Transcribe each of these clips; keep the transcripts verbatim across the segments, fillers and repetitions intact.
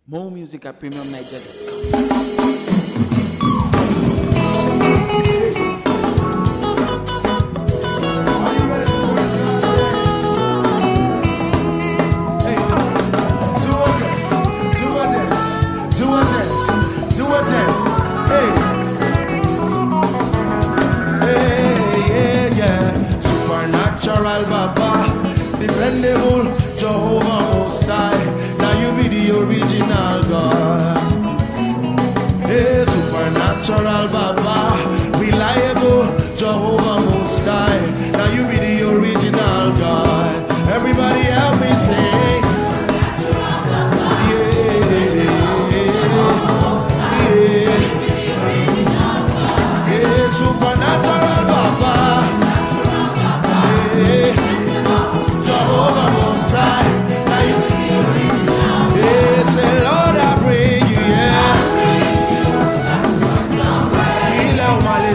More music at premium niger dot com. Dependable Jehovah Most High, now you be the original God. Hey, supernatural Baba, reliable Jehovah Most High, now you be the original God. Everybody help me sing. Yeah, yeah, yeah, supernatural Baba. Lord, I bring you, yeah.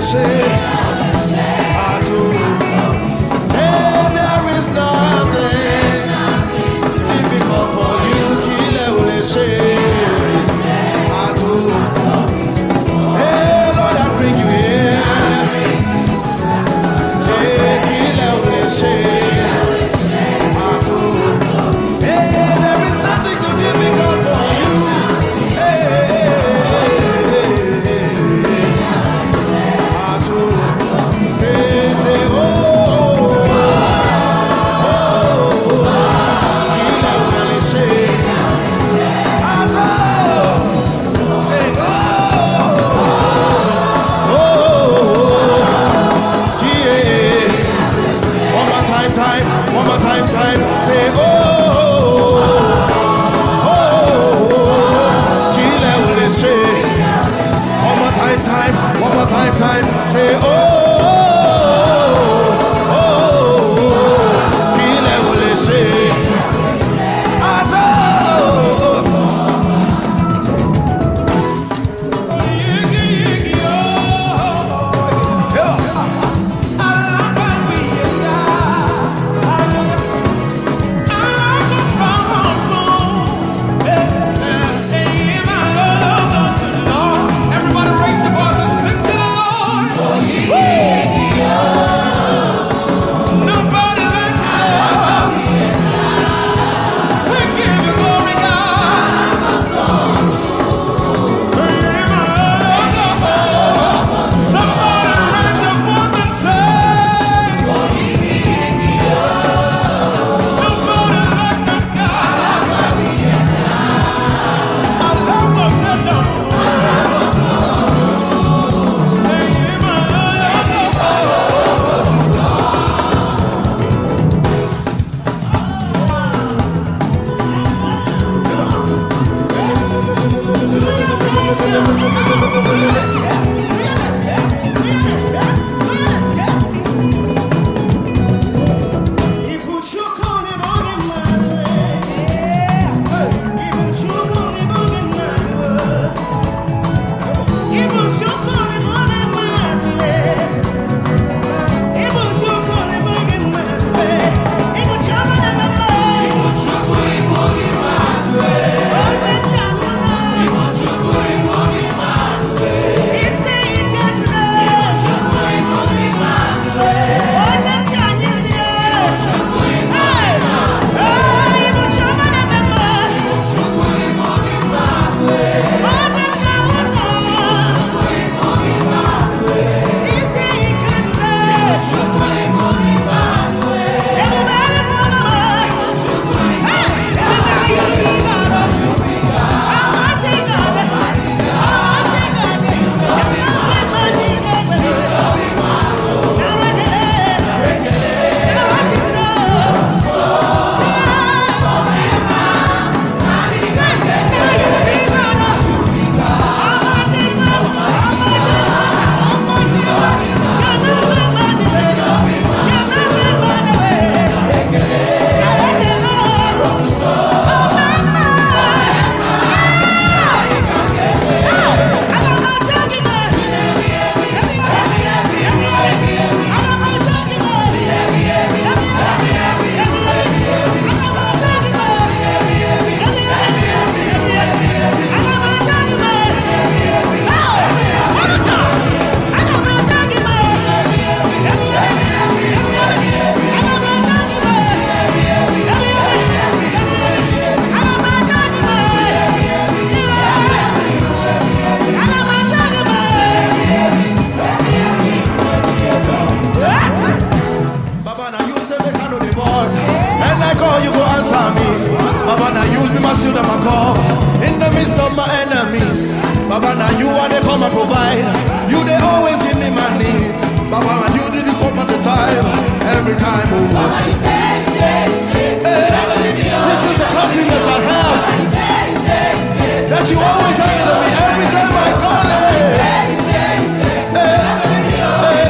Baba, now you are the come and provide. You they always give me my needs. Baba, and you did the come at the time. Every time, oh. Baba, you say, say, say. Hey, this is the confidence I have. Baba, you say, say, say. That you always answer me every time I call it. Say, say, say. Hey, hey,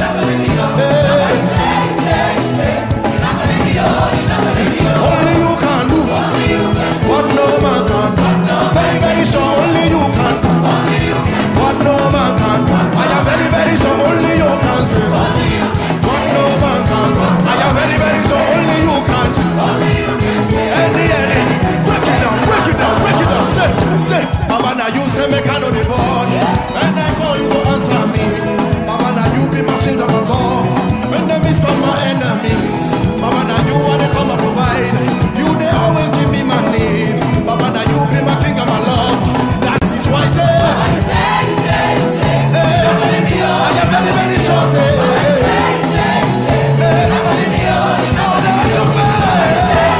hey. Only you can do what no man can. Very, very sure only you can do what no man can. I am very, very sure only you can say what no man can. I am very, very sure only you can. Any, any, break it down, break it down, break it down. Say, say, Baba, now you say make I know the board. When I call you, go answer me. Baba, now you be my shield of a God. When they miss on my enemies, Baba, now you are the come and provide. You they always give me my needs. Baba, now you be my king and my love. That is why I say, Baba, you say, say, say. Hey, I am very, very sure. Say, hey, say, say, say. Hey, oh, that's your man.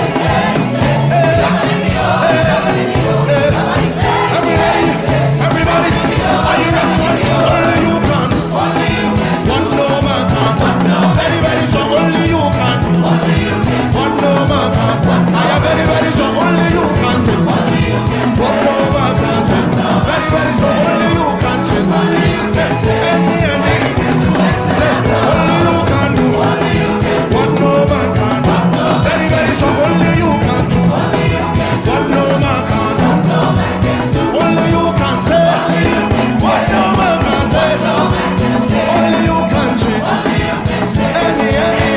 Everybody, everybody, are you ready? Only you can. One no man can. Very, very sure only you can. One no man can. I am very, very sure only you can say. One no man can say. Very, very sure only you can say. Any, any, say only you can do. One no man can. Very, very sure only you can do. One no man can. Only you can say. What no man can say. Only you can treat. Any, any.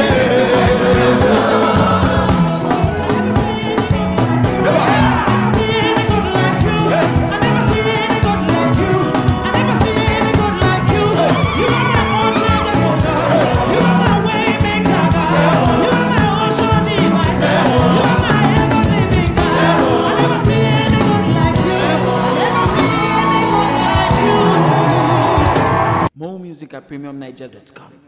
More music at premium niger dot com.